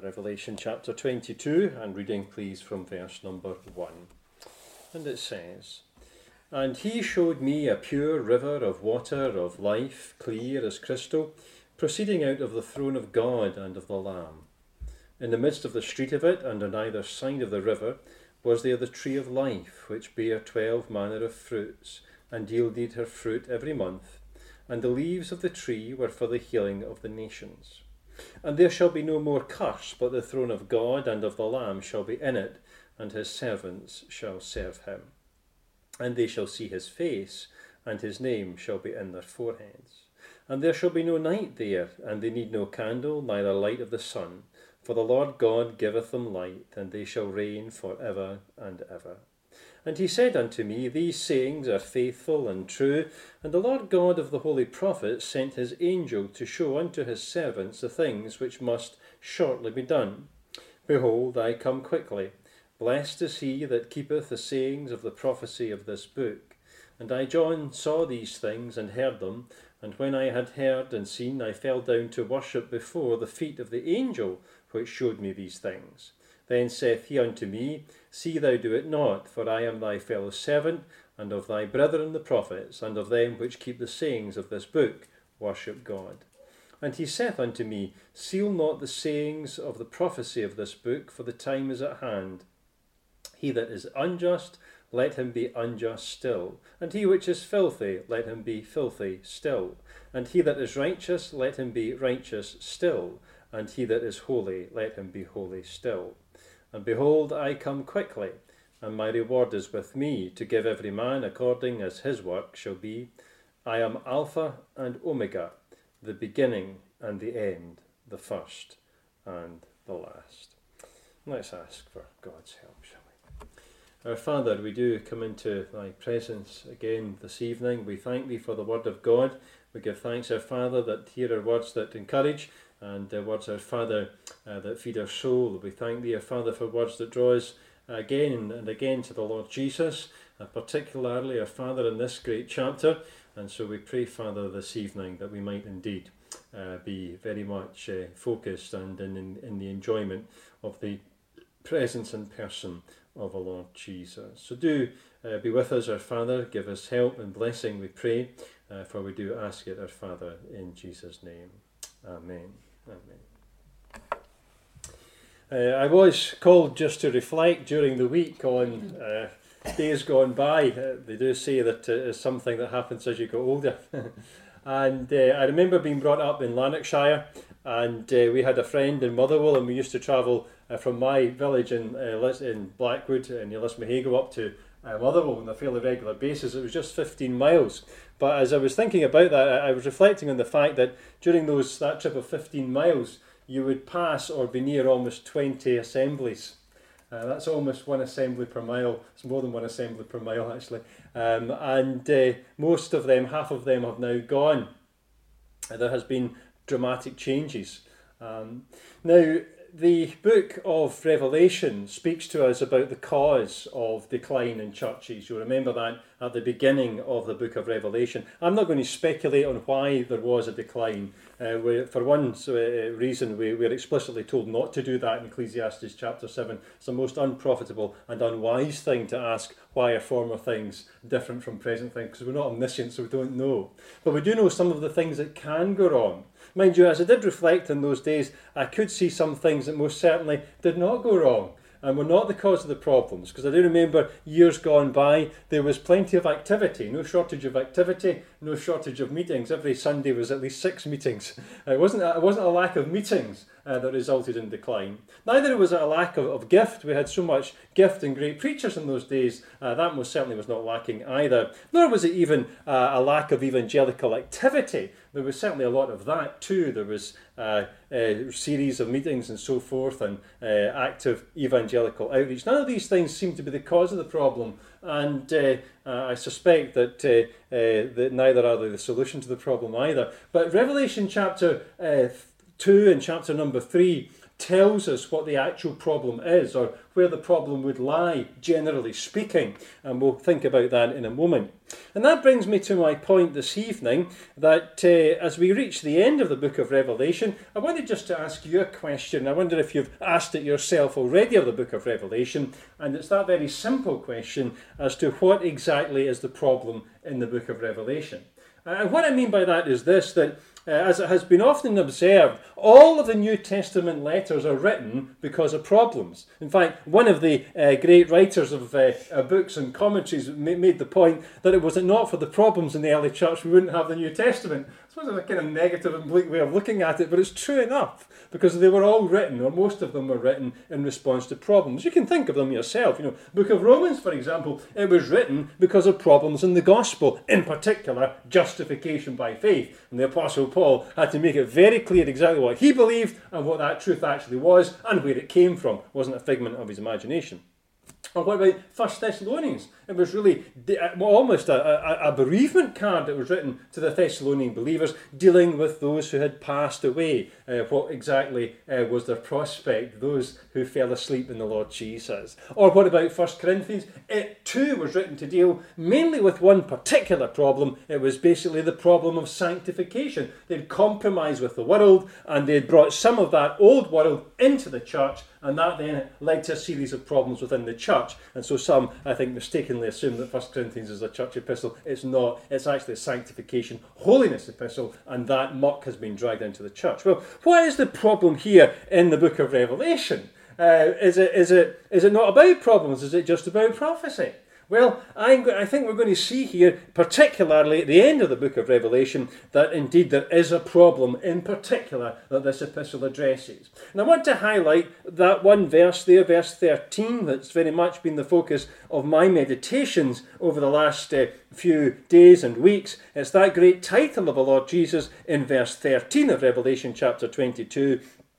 Revelation chapter 22, and reading please from verse number 1. And it says, "And he showed me a pure river of water of life, clear as crystal, proceeding out of the throne of God and of the Lamb. In the midst of the street of it, and on either side of the river, was there the tree of life, which bare 12 manner of fruits, and yielded her fruit every month. And the leaves of the tree were for the healing of the nations. And there shall be no more curse, but the throne of God and of the Lamb shall be in it, and his servants shall serve him. And they shall see his face, and his name shall be in their foreheads. And there shall be no night there, and they need no candle, neither light of the sun. For the Lord God giveth them light, and they shall reign for ever and ever. And he said unto me, These sayings are faithful and true, and the Lord God of the holy prophets sent his angel to show unto his servants the things which must shortly be done. Behold, I come quickly. Blessed is he that keepeth the sayings of the prophecy of this book. And I, John, saw these things and heard them, and when I had heard and seen, I fell down to worship before the feet of the angel which showed me these things. Then saith he unto me, See thou do it not, for I am thy fellow servant, and of thy brethren the prophets, and of them which keep the sayings of this book, worship God. And he saith unto me, Seal not the sayings of the prophecy of this book, for the time is at hand. He that is unjust, let him be unjust still, and he which is filthy, let him be filthy still, and he that is righteous, let him be righteous still, and he that is holy, let him be holy still. And behold, I come quickly, and my reward is with me, to give every man according as his work shall be. I am Alpha and Omega, the beginning and the end, the first and the last." Let's ask for God's help, shall we? Our Father, we do come into thy presence again this evening. We thank thee for the word of God. We give thanks, our Father, that here are words that encourage, and words, our Father, that feed our soul. We thank thee, our Father, for words that draw us again and again to the Lord Jesus, particularly, our Father, in this great chapter. And so we pray, Father, this evening that we might indeed be very much focused and in the enjoyment of the presence and person of the Lord Jesus. So do be with us, our Father. Give us help and blessing, we pray, for we do ask it, our Father, in Jesus' name. Amen. Amen. I was called just to reflect during the week on days gone by. They do say that it's something that happens as you get older. And I remember being brought up in Lanarkshire, and we had a friend in Motherwell, and we used to travel from my village in Blackwood in Lismahago up to Motherwell on a fairly regular basis. It was just 15 miles. But as I was thinking about that, I was reflecting on the fact that during that trip of 15 miles, you would pass or be near almost 20 assemblies. That's almost one assembly per mile. It's more than one assembly per mile, actually. And most of them, half of them, have now gone. There has been dramatic changes. Now, the book of Revelation speaks to us about the cause of decline in churches. You'll remember that at the beginning of the book of Revelation. I'm not going to speculate on why there was a decline. For one reason, we're explicitly told not to do that in Ecclesiastes chapter 7. It's the most unprofitable and unwise thing to ask why are former things different from present things, because we're not omniscient, so we don't know. But we do know some of the things that can go wrong. Mind you, as I did reflect in those days, I could see some things that most certainly did not go wrong and were not the cause of the problems. Because I do remember years gone by, there was plenty of activity, no shortage of activity, no shortage of meetings. Every Sunday was at least 6 meetings. It wasn't a lack of meetings that resulted in decline. Neither was it a lack of gift. We had so much gift and great preachers in those days. That most certainly was not lacking either. Nor was it even a lack of evangelical activity. There was certainly a lot of that too. There was a series of meetings and so forth, and active evangelical outreach. None of these things seem to be the cause of the problem, and I suspect that neither are they the solution to the problem either. But Revelation chapter 2 and chapter number 3 tells us what the actual problem is, or where the problem would lie, generally speaking. And we'll think about that in a moment. And that brings me to my point this evening, that as we reach the end of the book of Revelation, I wanted just to ask you a question. I wonder if you've asked it yourself already of the book of Revelation, and it's that very simple question as to what exactly is the problem in the book of Revelation. And what I mean by that is this, that as it has been often observed, all of the New Testament letters are written because of problems. In fact, one of the great writers of books and commentaries made the point that it was not for the problems in the early church we wouldn't have the New Testament. I suppose it's a kind of negative and bleak way of looking at it, but it's true enough, because they were all written, or most of them were written, in response to problems. You can think of them yourself. You know, the Book of Romans, for example, it was written because of problems in the gospel, in particular, justification by faith. And the Apostle Paul had to make it very clear exactly what he believed and what that truth actually was and where it came from. It wasn't a figment of his imagination. Or what about 1 Thessalonians? It was really almost a bereavement card that was written to the Thessalonian believers, dealing with those who had passed away. What exactly was their prospect? Those who fell asleep in the Lord Jesus. Or what about 1 Corinthians? It too was written to deal mainly with one particular problem. It was basically the problem of sanctification. They'd compromised with the world, and they'd brought some of that old world into the church, and that then led to a series of problems within the church. And so some, I think, mistakenly assume that 1 Corinthians is a church epistle. It's not. It's actually a sanctification, holiness epistle, and that muck has been dragged into the church. Well, what is the problem here in the book of Revelation? Is it not about problems? Is it just about prophecy? Well, I think we're going to see here, particularly at the end of the book of Revelation, that indeed there is a problem in particular that this epistle addresses. And I want to highlight that one verse there, verse 13, that's very much been the focus of my meditations over the last few days and weeks. It's that great title of the Lord Jesus in verse 13 of Revelation chapter 22,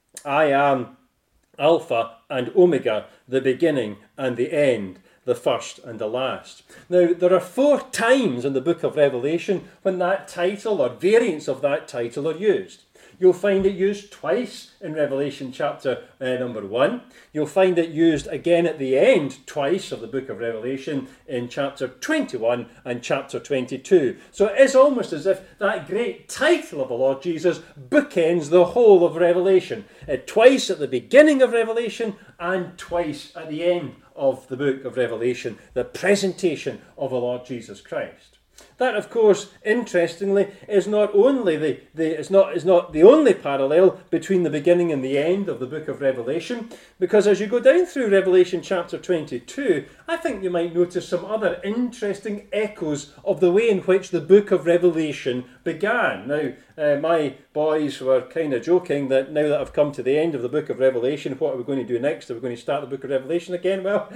I am Alpha and Omega, the beginning and the end, the first and the last. Now, there are 4 times in the book of Revelation when that title or variants of that title are used. You'll find it used twice in Revelation chapter number 1. You'll find it used again at the end twice of the book of Revelation in chapter 21 and chapter 22. So it is almost as if that great title of the Lord Jesus bookends the whole of Revelation. Twice at the beginning of Revelation and twice at the end of the book of Revelation, the presentation of the Lord Jesus Christ. That, of course, interestingly, is not only is not the only parallel between the beginning and the end of the book of Revelation, because as you go down through Revelation chapter 22, I think you might notice some other interesting echoes of the way in which the book of Revelation began. Now, my boys were kind of joking that now that I've come to the end of the book of Revelation, what are we going to do next? Are we going to start the book of Revelation again? Well,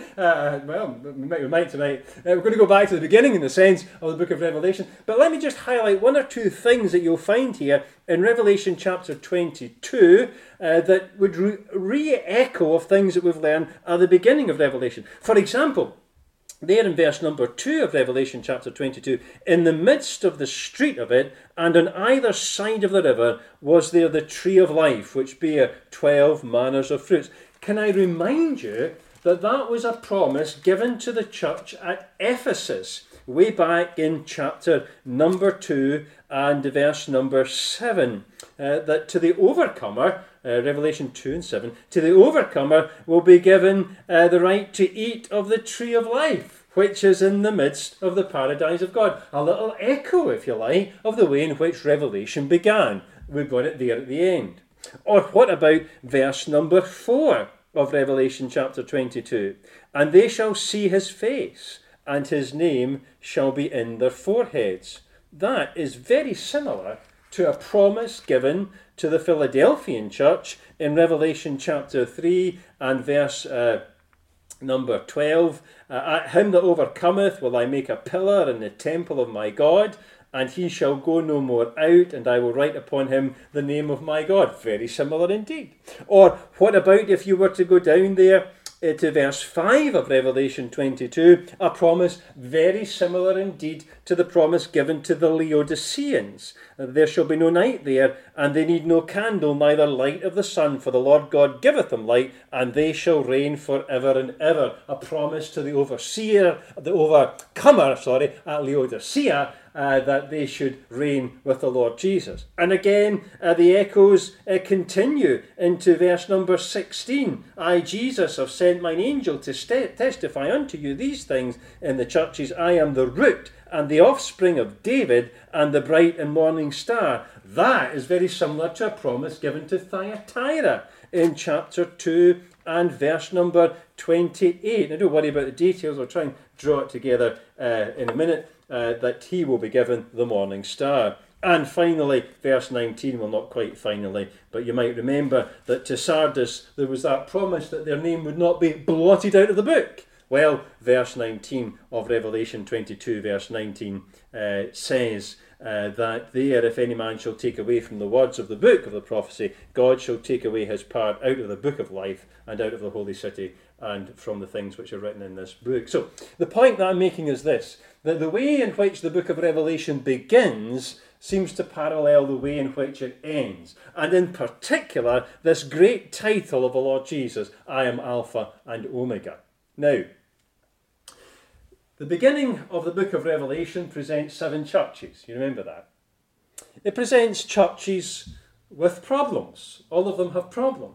we might tonight. We're going to go back to the beginning in the sense of the book of Revelation. But let me just highlight 1 or 2 things that you'll find here in Revelation chapter 22 that would re-echo of things that we've learned at the beginning of Revelation. For example, there in verse number 2 of Revelation chapter 22, in the midst of the street of it, and on either side of the river, was there the tree of life, which bare 12 manners of fruits. Can I remind you that that was a promise given to the church at Ephesus, way back in chapter number 2 and verse number 7, that to the overcomer, Revelation 2 and 7, to the overcomer will be given the right to eat of the tree of life, which is in the midst of the paradise of God. A little echo, if you like, of the way in which Revelation began. We've got it there at the end. Or what about verse number 4 of Revelation chapter 22? And they shall see his face, and his name shall be in their foreheads. That is very similar to a promise given to the Philadelphian church in Revelation chapter 3 and verse number 12. At him that overcometh will I make a pillar in the temple of my God, and he shall go no more out, and I will write upon him the name of my God. Very similar indeed. Or what about if you were to go down there to verse 5 of Revelation 22, a promise very similar indeed to the promise given to the Laodiceans. There shall be no night there, and they need no candle, neither light of the sun, for the Lord God giveth them light, and they shall reign for ever and ever. A promise to the overcomer at Laodicea, that they should reign with the Lord Jesus. And again, the echoes continue into verse number 16. I, Jesus, have sent mine angel to testify unto you these things in the churches. I am the root and the offspring of David and the bright and morning star. That is very similar to a promise given to Thyatira in chapter 2 and verse number 28. Now, don't worry about the details. I'll try and draw it together in a minute. That he will be given the morning star. And finally, verse 19, well, not quite finally, but you might remember that to Sardis there was that promise that their name would not be blotted out of the book. Well, verse 19 of Revelation 22, verse 19 says that there, if any man shall take away from the words of the book of the prophecy, God shall take away his part out of the book of life and out of the holy city and from the things which are written in this book. So the point that I'm making is this, that the way in which the book of Revelation begins seems to parallel the way in which it ends. And in particular, this great title of the Lord Jesus, I am Alpha and Omega. Now, the beginning of the book of Revelation presents 7 churches. You remember that? It presents churches with problems. All of them have problems.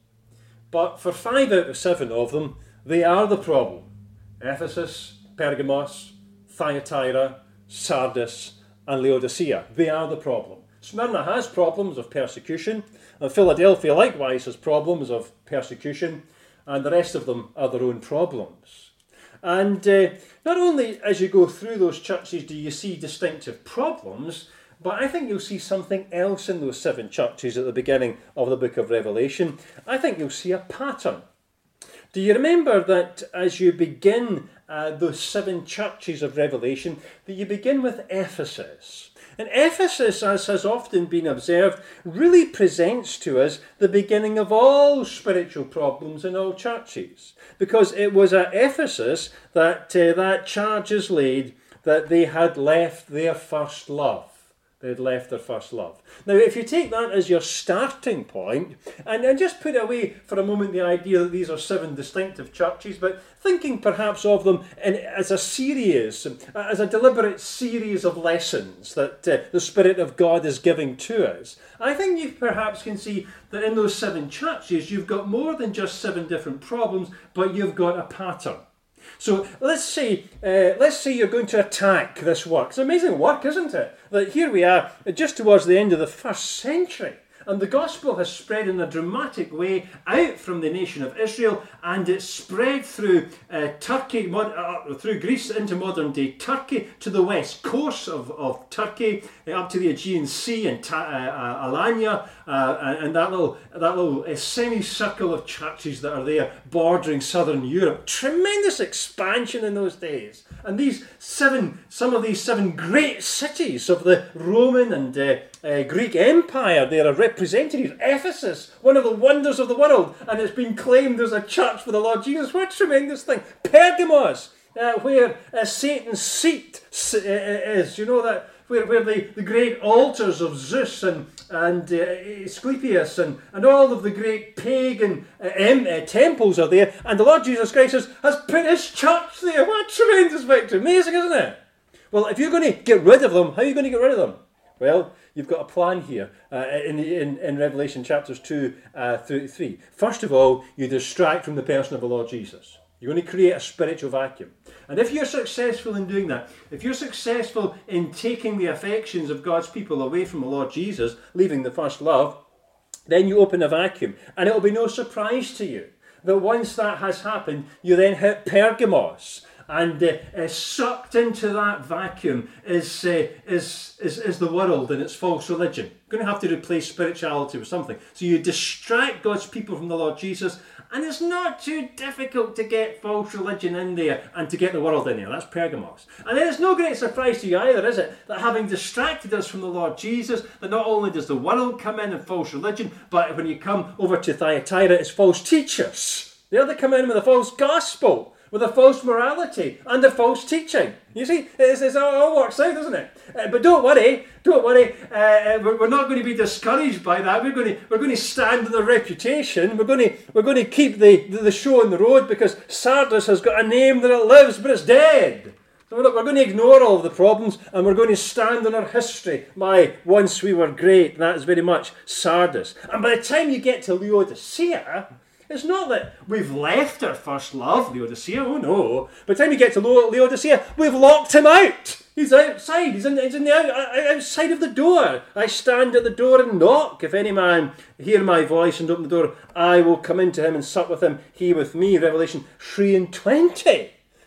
But for 5 out of 7 of them, they are the problem. Ephesus, Pergamos, Thyatira, Sardis, and Laodicea. They are the problem. Smyrna has problems of persecution, and Philadelphia likewise has problems of persecution, and the rest of them are their own problems. And not only as you go through those churches do you see distinctive problems, but I think you'll see something else in those 7 churches at the beginning of the book of Revelation. I think you'll see a pattern. Do you remember that as you begin those 7 churches of Revelation, that you begin with Ephesus? And Ephesus, as has often been observed, really presents to us the beginning of all spiritual problems in all churches. Because it was at Ephesus that that charge is laid that they had left their first love. They had left their first love. Now, if you take that as your starting point, and just put away for a moment the idea that these are 7 distinctive churches, but thinking perhaps of them as a series, as a deliberate series of lessons that the Spirit of God is giving to us, I think you perhaps can see that in those 7 churches, you've got more than just 7 different problems, but you've got a pattern. So let's say you're going to attack this work. It's amazing work, isn't it? That here we are, just towards the end of the 1st century, and the gospel has spread in a dramatic way out from the nation of Israel, and it's spread through Turkey, through Greece into modern day Turkey, to the west coast of Turkey, up to the Aegean Sea and Alanya, and that little semicircle of churches that are there bordering southern Europe. Tremendous expansion in those days. And some of these 7 great cities of the Roman and Greek Empire, they are represented here. Ephesus, one of the wonders of the world, and it's been claimed as a church for the Lord Jesus. What a tremendous thing. Pergamos, where Satan's seat is, you know that, where the great altars of Zeus and Asclepius and all of the great pagan temples are there, and the Lord Jesus Christ has put his church there. What a tremendous victory. Amazing, isn't it? Well, if you're going to get rid of them, how are you going to get rid of them? Well, you've got a plan here in Revelation chapters 2 through 3. First of all, you distract from the person of the Lord Jesus. You're going to create a spiritual vacuum. And if you're successful in doing that, if you're successful in taking the affections of God's people away from the Lord Jesus, leaving the first love, then you open a vacuum. And it will be no surprise to you that once that has happened, you then hit Pergamos. And sucked into that vacuum is the world and its false religion. You're going to have to replace spirituality with something. So you distract God's people from the Lord Jesus, and it's not too difficult to get false religion in there and to get the world in there. That's Pergamos. And then it's no great surprise to you either, is it, that having distracted us from the Lord Jesus, that not only does the world come in false religion, but when you come over to Thyatira, it's false teachers. There they come in with a false gospel, with a false morality and a false teaching. You see, it all works out, doesn't it? But don't worry. We're not going to be discouraged by that. We're going to stand on our reputation. We're going to keep the show on the road, because Sardis has got a name that it lives, but it's dead. So we're going to ignore all of the problems, and we're going to stand on our history. Once we were great, and that is very much Sardis. And by the time you get to Laodicea, it's not that we've left our first love, Laodicea. Oh no. By the time you get to Laodicea, we've locked him out. He's outside. He's outside of the door. I stand at the door and knock. If any man hear my voice and open the door, I will come into him and sup with him, he with me. Revelation 3:20.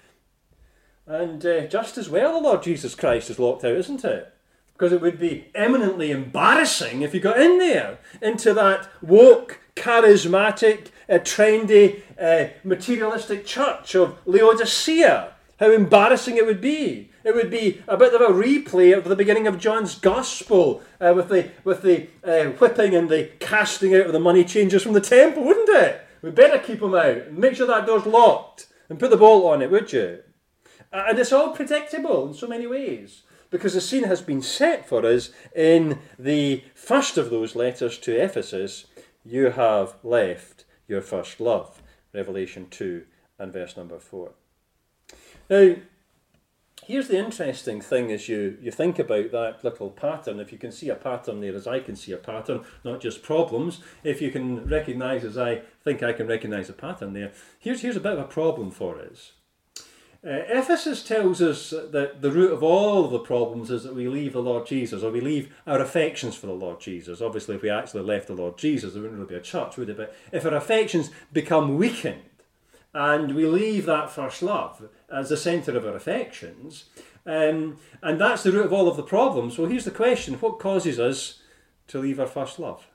And just as well the Lord Jesus Christ is locked out, isn't it? Because it would be eminently embarrassing if you got in there, into that woke, charismatic, trendy, materialistic church of Laodicea. How embarrassing it would be. It would be a bit of a replay of the beginning of John's Gospel, with the whipping and the casting out of the money changers from the temple, wouldn't it? We'd better keep them out and make sure that door's locked and put the bolt on it, would you? And it's all predictable in so many ways, because the scene has been set for us in the first of those letters to Ephesus. You have left your first love. Revelation 2 and verse number 4. Now, here's the interesting thing as you think about that little pattern. If you can see a pattern there as I can see a pattern, not just problems. If you can recognise as I think I can recognise a pattern there. Here's a bit of a problem for us. Ephesus tells us that the root of all of the problems is that we leave the Lord Jesus, or we leave our affections for the Lord Jesus. Obviously, if we actually left the Lord Jesus, there wouldn't really be a church, would it? But if our affections become weakened, and we leave that first love as the centre of our affections, and that's the root of all of the problems, well, here's the question. What causes us to leave our first love?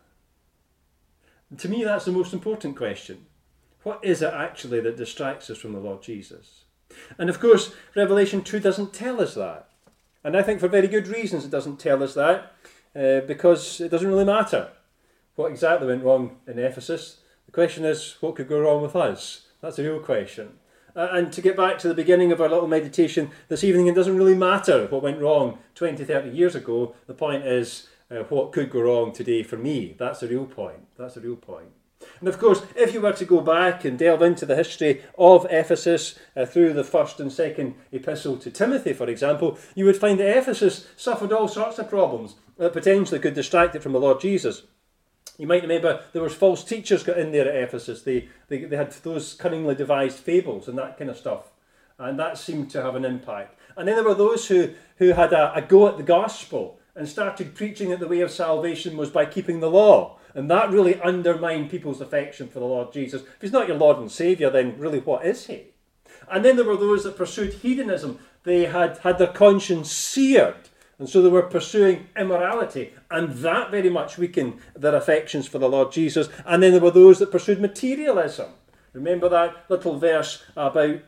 And to me, that's the most important question. What is it actually that distracts us from the Lord Jesus? And of course, Revelation 2 doesn't tell us that. And I think for very good reasons it doesn't tell us that, because it doesn't really matter what exactly went wrong in Ephesus. The question is, what could go wrong with us? That's a real question. And to get back to the beginning of our little meditation this evening, it doesn't really matter what went wrong 20, 30 years ago. The point is, what could go wrong today for me? That's the real point. That's the real point. And of course, if you were to go back and delve into the history of Ephesus through the first and second epistle to Timothy, for example, you would find that Ephesus suffered all sorts of problems that potentially could distract it from the Lord Jesus. You might remember there was false teachers got in there at Ephesus. They had those cunningly devised fables and that kind of stuff. And that seemed to have an impact. And then there were those who had a go at the gospel and started preaching that the way of salvation was by keeping the law. And that really undermined people's affection for the Lord Jesus. If he's not your Lord and Saviour, then really what is he? And then there were those that pursued hedonism. They had their conscience seared, and so they were pursuing immorality. And that very much weakened their affections for the Lord Jesus. And then there were those that pursued materialism. Remember that little verse about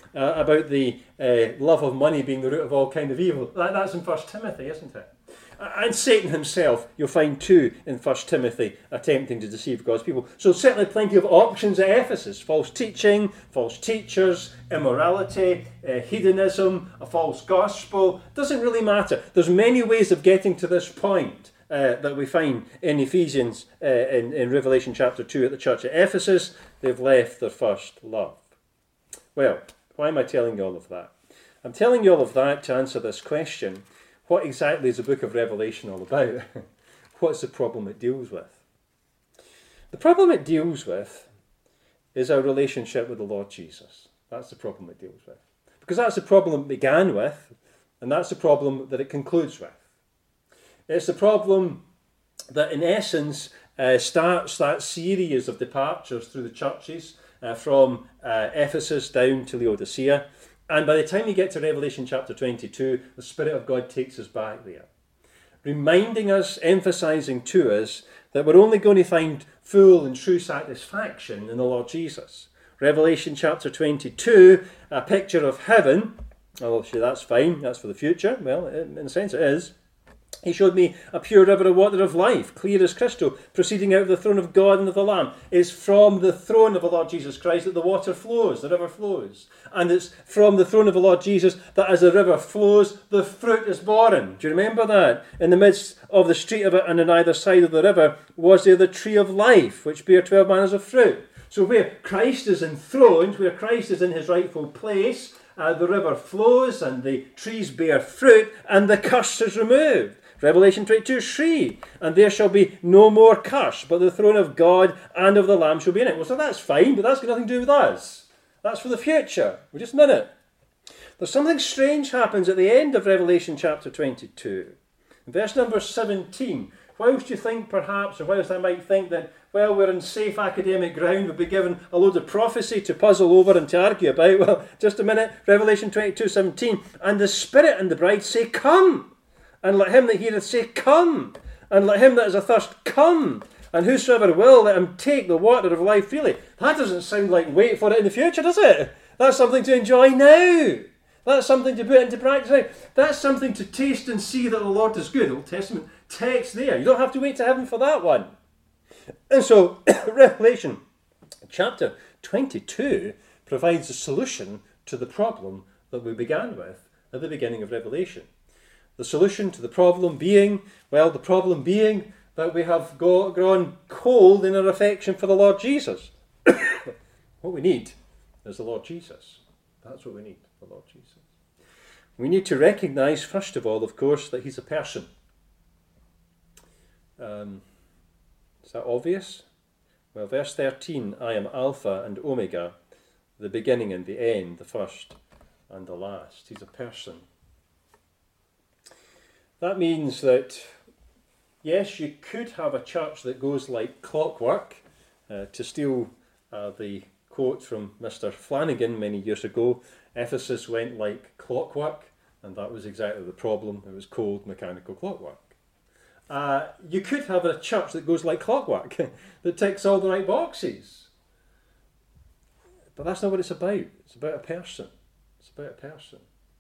the love of money being the root of all kind of evil? That's in 1 Timothy, isn't it? And Satan himself, you'll find too in 1 Timothy, attempting to deceive God's people. So certainly plenty of options at Ephesus. False teaching, false teachers, immorality, hedonism, a false gospel. Doesn't really matter. There's many ways of getting to this point that we find in Ephesians, in Revelation chapter 2 at the church at Ephesus. They've left their first love. Well, why am I telling you all of that? I'm telling you all of that to answer this question. What exactly is the book of Revelation all about? What's the problem it deals with? The problem it deals with is our relationship with the Lord Jesus. That's the problem it deals with. Because that's the problem it began with, and that's the problem that it concludes with. It's the problem that in essence starts that series of departures through the churches from Ephesus down to Laodicea. And by the time you get to Revelation chapter 22, the Spirit of God takes us back there, reminding us, emphasising to us, that we're only going to find full and true satisfaction in the Lord Jesus. Revelation chapter 22, a picture of heaven. Oh, sure, that's fine, that's for the future. Well, in a sense it is. He showed me a pure river of water of life, clear as crystal, proceeding out of the throne of God and of the Lamb. It's from the throne of the Lord Jesus Christ that the water flows, the river flows. And it's from the throne of the Lord Jesus that as the river flows, the fruit is born. Do you remember that? In the midst of the street of it and on either side of the river was there the tree of life, which bare 12 manners of fruit. So where Christ is enthroned, where Christ is in his rightful place, the river flows and the trees bear fruit and the curse is removed. Revelation 22:3, and there shall be no more curse, but the throne of God and of the Lamb shall be in it. Well, so that's fine, but that's got nothing to do with us. That's for the future. Well, just a minute. There's something strange happens at the end of Revelation chapter 22. In verse number 17, whilst you think perhaps, or whilst I might think that, well, we're in safe academic ground, we'll be given a load of prophecy to puzzle over and to argue about. Well, just a minute. Revelation 22:17, and the Spirit and the bride say, come. And let him that heareth say, come. And let him that is athirst come. And whosoever will, let him take the water of life freely. That doesn't sound like wait for it in the future, does it? That's something to enjoy now. That's something to put into practice now. That's something to taste and see that the Lord is good. Old Testament text there. You don't have to wait to heaven for that one. And so, Revelation chapter 22 provides a solution to the problem that we began with at the beginning of Revelation. The solution to the problem being, well, the problem being that we have grown cold in our affection for the Lord Jesus. What we need is the Lord Jesus. That's what we need, the Lord Jesus. We need to recognise, first of all, of course, that he's a person. Is that obvious? Well, verse 13, I am Alpha and Omega, the beginning and the end, the first and the last. He's a person. That means that, yes, you could have a church that goes like clockwork, to steal the quote from Mr. Flanagan many years ago. Ephesus went like clockwork, and that was exactly the problem. It was cold, mechanical clockwork. You could have a church that goes like clockwork, that ticks all the right boxes. But that's not what it's about. It's about a person. It's about a person.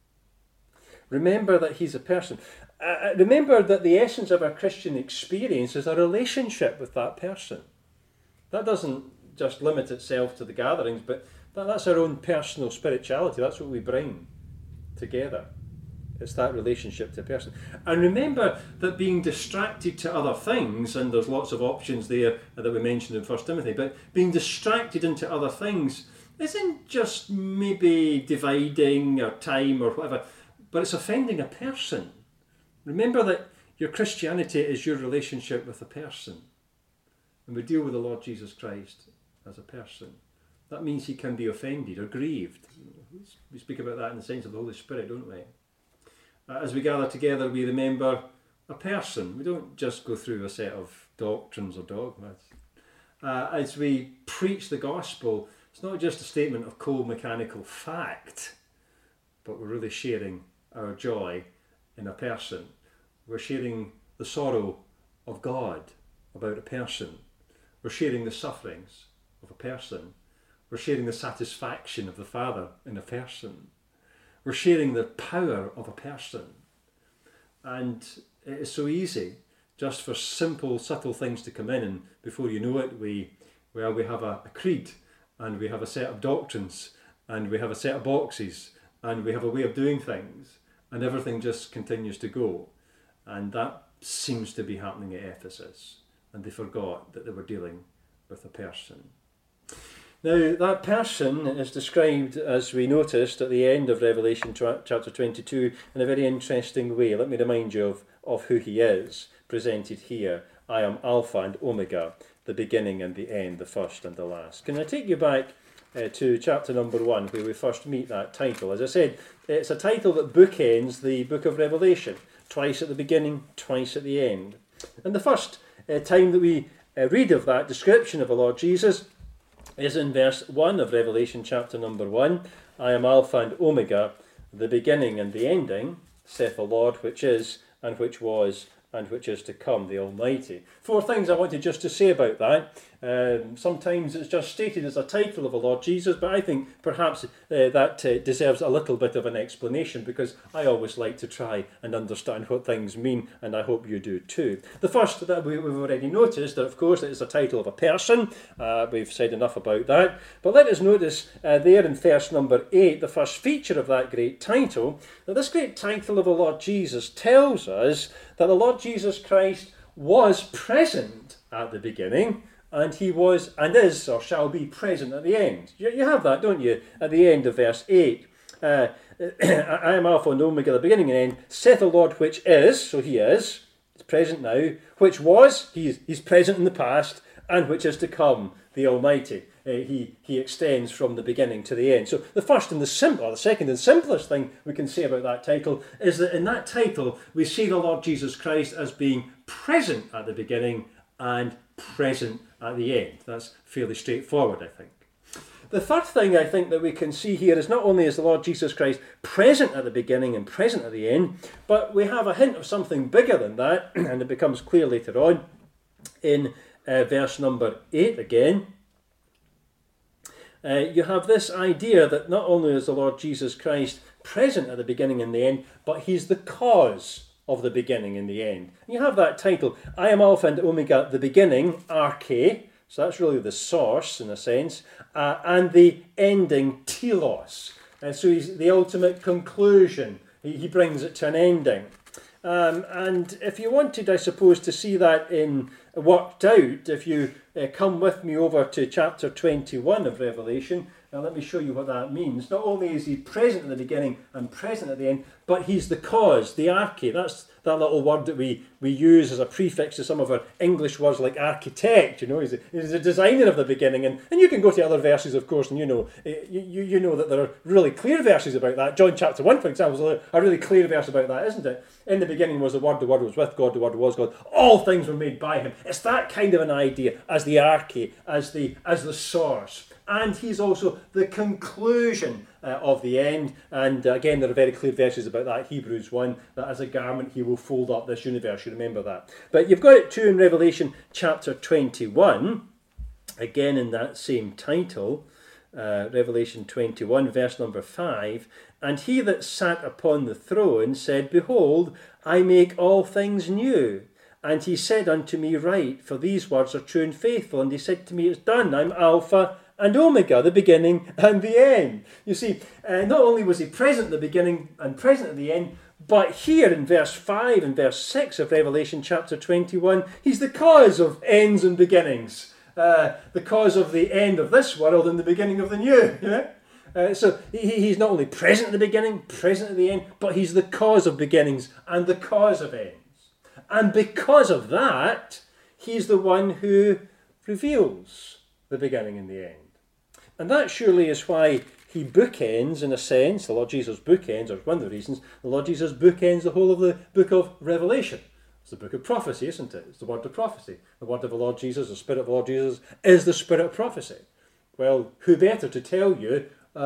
Remember that he's a person. Remember that the essence of our Christian experience is a relationship with that person. That doesn't just limit itself to the gatherings, but that's our own personal spirituality. That's what we bring together. It's that relationship to a person. And remember that being distracted to other things, and there's lots of options there that we mentioned in 1 Timothy, but being distracted into other things isn't just maybe dividing our time or whatever, but it's offending a person. Remember that your Christianity is your relationship with a person. And we deal with the Lord Jesus Christ as a person. That means he can be offended or grieved. We speak about that in the sense of the Holy Spirit, don't we? As we gather together, we remember a person. We don't just go through a set of doctrines or dogmas. As we preach the gospel, it's not just a statement of cold mechanical fact, but we're really sharing our joy in a person. We're sharing the sorrow of God about a person. We're sharing the sufferings of a person. We're sharing the satisfaction of the Father in a person. We're sharing the power of a person. And it is so easy just for simple, subtle things to come in, and before you know it, we have a creed, and we have a set of doctrines, and we have a set of boxes, and we have a way of doing things, and everything just continues to go. And that seems to be happening at Ephesus. And they forgot that they were dealing with a person. Now, that person is described, as we noticed at the end of Revelation chapter 22, in a very interesting way. Let me remind you of who he is, presented here. I am Alpha and Omega, the beginning and the end, the first and the last. Can I take you back to chapter number 1, where we first meet that title? As I said, it's a title that bookends the book of Revelation, twice at the beginning, twice at the end. And the first time that we read of that description of the Lord Jesus is in verse 1 of Revelation chapter number 1. I am Alpha and Omega, the beginning and the ending, saith the Lord, which is, and which was, and which is to come, the Almighty. 4 things I wanted just to say about that. Sometimes it's just stated as a title of the Lord Jesus, but I think perhaps that deserves a little bit of an explanation, because I always like to try and understand what things mean, and I hope you do too. The first that we've already noticed, that of course it is a title of a person. We've said enough about that. But let us notice there in verse number 8, the first feature of that great title, that this great title of the Lord Jesus tells us that the Lord Jesus Christ was present at the beginning, and he was and is or shall be present at the end. You have that, don't you, at the end of verse 8. I am Alpha and Omega, the beginning and end, saith the Lord which is, so he is, he's present now, which was, he's present in the past, and which is to come, the Almighty. He extends from the beginning to the end. So the first and the second and simplest thing we can say about that title is that in that title we see the Lord Jesus Christ as being present at the beginning and present at the end. That's fairly straightforward, I think. The third thing I think that we can see here is not only is the Lord Jesus Christ present at the beginning and present at the end, but we have a hint of something bigger than that, and it becomes clear later on in verse number 8 again. You have this idea that not only is the Lord Jesus Christ present at the beginning and the end, but he's the cause of the beginning and the end. And you have that title, I am Alpha and Omega, the beginning, arche, so that's really the source in a sense, and the ending, telos. So he's the ultimate conclusion. He brings it to an ending. And if you wanted, I suppose, to see that in worked out, if you come with me over to chapter 21 of Revelation, now let me show you what that means. Not only is he present at the beginning and present at the end, but he's the cause, the arche. That's that little word that we use as a prefix to some of our English words like architect. You know, he's the designer of the beginning. And you can go to other verses, of course, and you know that there are really clear verses about that. John chapter 1, for example, is a really clear verse about that, isn't it? In the beginning was the Word was with God, the Word was God. All things were made by him. It's that kind of an idea as the arche, as the source. And he's also the conclusion of the end. And again, there are very clear verses about that. Hebrews 1, that as a garment he will fold up this universe. You remember that. But you've got it too in Revelation chapter 21, again in that same title, Revelation 21, verse number 5. And he that sat upon the throne said, Behold, I make all things new. And he said unto me, Write, for these words are true and faithful. And he said to me, It's done. I'm Alpha and Omega, the beginning and the end. You see, not only was he present at the beginning and present at the end, but here in verse 5 and verse 6 of Revelation chapter 21, he's the cause of ends and beginnings. The cause of the end of this world and the beginning of the new. So he's not only present at the beginning, present at the end, but he's the cause of beginnings and the cause of ends. And because of that, he's the one who reveals the beginning and the end. And that surely is why he bookends, in a sense, the Lord Jesus bookends, or one of the reasons, the Lord Jesus bookends the whole of the book of Revelation. It's the book of prophecy, isn't it? It's the word of prophecy. The word of the Lord Jesus, the Spirit of the Lord Jesus, is the Spirit of prophecy. Well, who better to tell you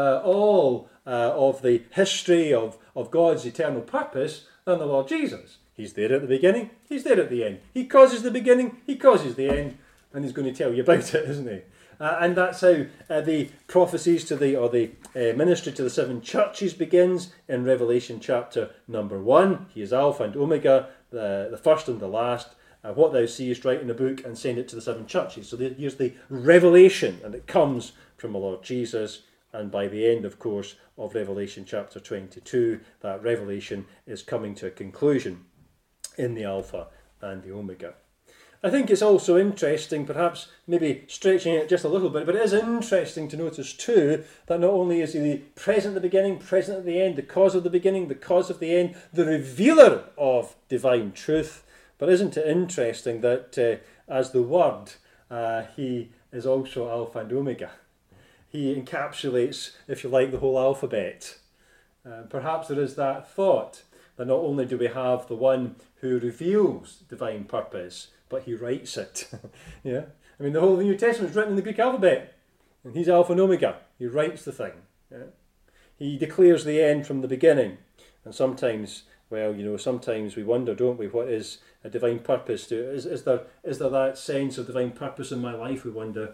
all of the history of God's eternal purpose than the Lord Jesus? He's there at the beginning, he's there at the end. He causes the beginning, he causes the end, and he's going to tell you about it, isn't he? And that's how the prophecies to the ministry to the seven churches begins in Revelation chapter number 1. He is Alpha and Omega, the first and the last. What thou seest, write in a book and send it to the seven churches. So here's the revelation, and it comes from the Lord Jesus. And by the end, of course, of Revelation chapter 22, that revelation is coming to a conclusion in the Alpha and the Omega. I think it's also interesting, perhaps maybe stretching it just a little bit, but it is interesting to notice too that not only is he the present at the beginning, present at the end, the cause of the beginning, the cause of the end, the revealer of divine truth, but isn't it interesting that as the Word, he is also Alpha and Omega. He encapsulates, if you like, the whole alphabet. Perhaps there is that thought that not only do we have the one who reveals divine purpose, but he writes it. Yeah, I mean, the whole of the New Testament is written in the Greek alphabet, and he's Alpha and Omega. He writes the thing. Yeah? He declares the end from the beginning, and sometimes Well, sometimes we wonder, don't we, what is a divine purpose? Is there that sense of divine purpose in my life? We wonder,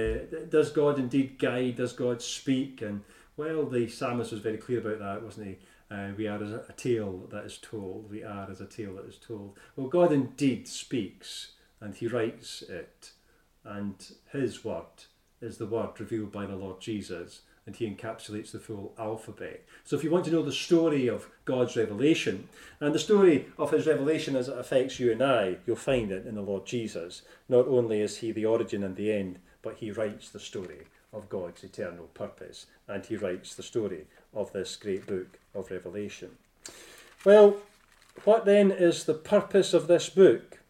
does God indeed guide? Does God speak? And, well, the psalmist was very clear about that, wasn't he? We are as a tale that is told. We are as a tale that is told. Well, God indeed speaks, and he writes it. And his word is the word revealed by the Lord Jesus, and he encapsulates the full alphabet. So if you want to know the story of God's revelation, and the story of his revelation as it affects you and I, you'll find it in the Lord Jesus. Not only is he the origin and the end, but he writes the story of God's eternal purpose, and he writes the story of this great book of Revelation. Well, what then is the purpose of this book?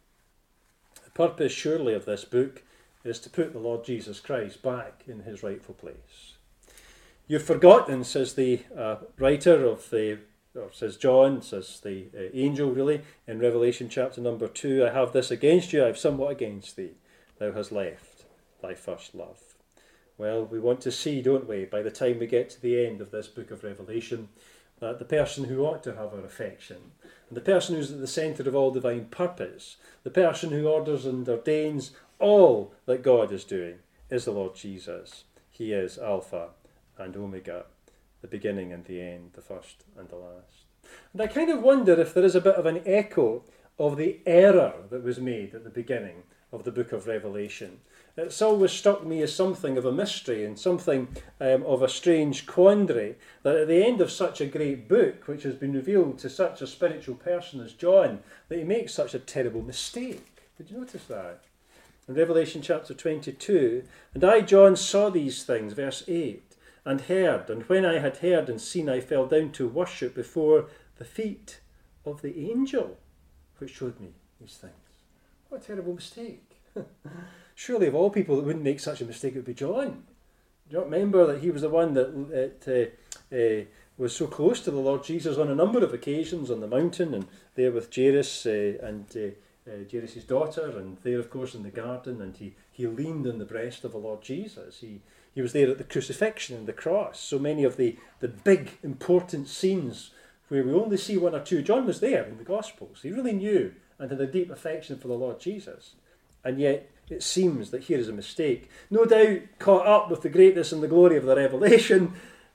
The purpose, surely, of this book is to put the Lord Jesus Christ back in his rightful place. You've forgotten, says the writer of says John, says the angel really, in Revelation chapter number 2, I have this against you, I have somewhat against thee. Thou hast left thy first love. Well, we want to see, don't we, by the time we get to the end of this book of Revelation, that the person who ought to have our affection, and the person who's at the centre of all divine purpose, the person who orders and ordains all that God is doing, is the Lord Jesus. He is Alpha and Omega, the beginning and the end, the first and the last. And I kind of wonder if there is a bit of an echo of the error that was made at the beginning of the book of Revelation. It's always struck me as something of a mystery and something of a strange quandary, that at the end of such a great book, which has been revealed to such a spiritual person as John, that he makes such a terrible mistake. Did you notice that? In Revelation chapter 22, and I, John, saw these things, verse 8, and heard, and when I had heard and seen, I fell down to worship before the feet of the angel which showed me these things. What a terrible mistake. Surely of all people that wouldn't make such a mistake, it would be John. Do you not remember that he was the one that was so close to the Lord Jesus on a number of occasions on the mountain, and there with Jairus and Jairus' daughter, and there of course in the garden, and he leaned on the breast of the Lord Jesus. He was there at the crucifixion and the cross. So many of the big important scenes where we only see one or two, John was there in the Gospels. He really knew and had a deep affection for the Lord Jesus. And yet it seems that here is a mistake. No doubt caught up with the greatness and the glory of the Revelation,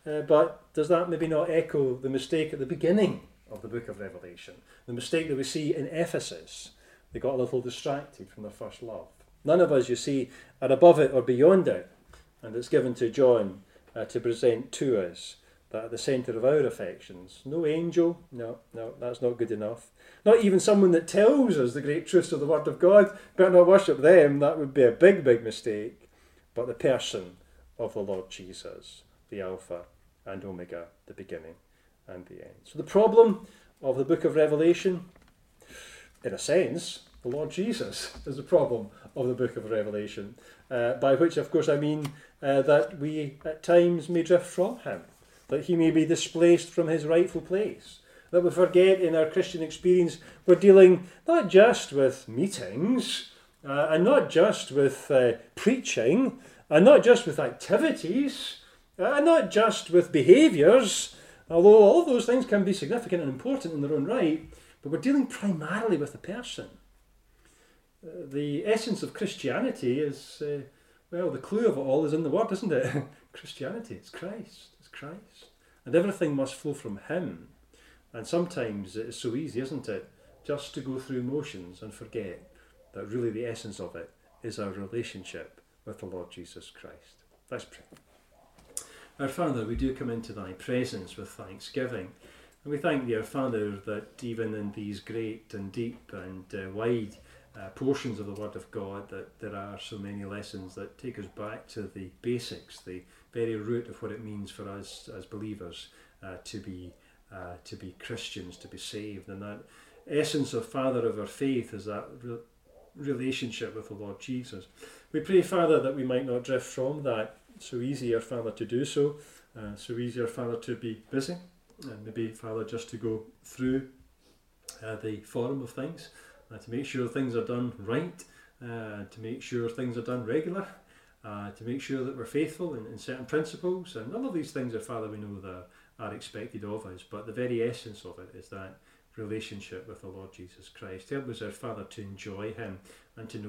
but does that maybe not echo the mistake at the beginning of the book of Revelation? The mistake that we see in Ephesus. They got a little distracted from their first love. None of us, you see, are above it or beyond it. And it's given to John to present to us that at the centre of our affections. No angel, no, that's not good enough. Not even someone that tells us the great truths of the Word of God. Better not worship them, that would be a big, big mistake. But the person of the Lord Jesus, the Alpha and Omega, the beginning and the end. So the problem of the book of Revelation, in a sense, the Lord Jesus is the problem of the book of Revelation. By which, of course, I mean that we at times may drift from him, that he may be displaced from his rightful place, that we forget in our Christian experience we're dealing not just with meetings, and not just with preaching, and not just with activities, and not just with behaviours, although all of those things can be significant and important in their own right, but we're dealing primarily with the person. The essence of Christianity is, the clue of it all is in the word, isn't it? Christianity, it's Christ. It's Christ. And everything must flow from him. And sometimes it is so easy, isn't it, just to go through motions and forget that really the essence of it is our relationship with the Lord Jesus Christ. Let's pray. Our Father, we do come into thy presence with thanksgiving. And we thank thee, our Father, that even in these great and deep and wide portions of the Word of God, that there are so many lessons that take us back to the basics, the very root of what it means for us as believers to be Christians, to be saved. And that essence of Father of our faith is that relationship with the Lord Jesus. We pray, Father, that we might not drift from that. It's so easy, our Father, to do so. So easy, our Father, to be busy. And maybe, Father, just to go through the form of things, to make sure things are done right, to make sure things are done regular, to make sure that we're faithful in certain principles. And all of these things, our Father, we know that are expected of us. But the very essence of it is that relationship with the Lord Jesus Christ. Help us, our Father, to enjoy him and to know